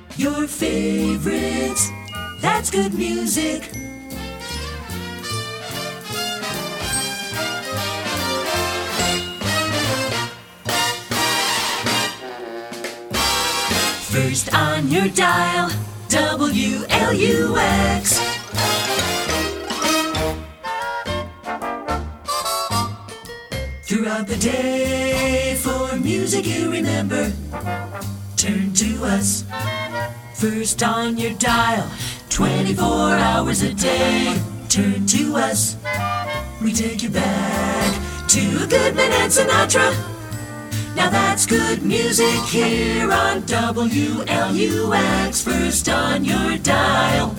Your favorites, that's good music. First on your dial, WLUX. Throughout the day, for music you remember, turn to us. First on your dial, 24 hours a day, turn to us. We take you back to Goodman and Sinatra. Now that's good music here on WLUX. First on your dial.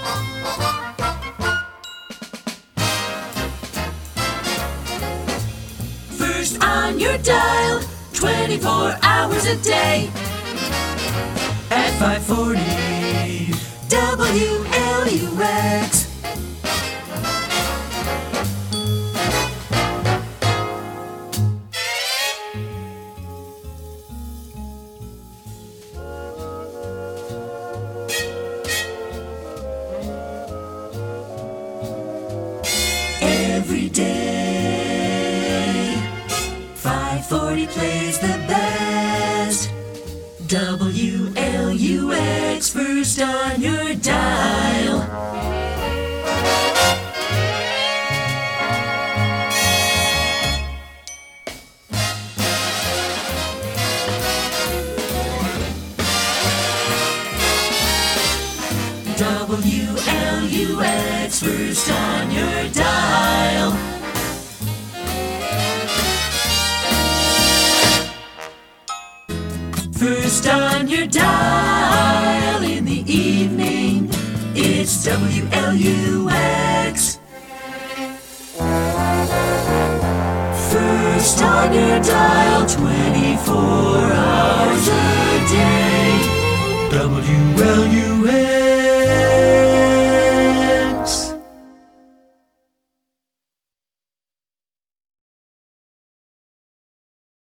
First on your dial, 24 hours a day. At 540 WLUX. Every day, 540 plays the best. WLUX, first on your dial. WLUX, first on your dial. First on your dial in the evening, it's WLUX. First on your dial, 24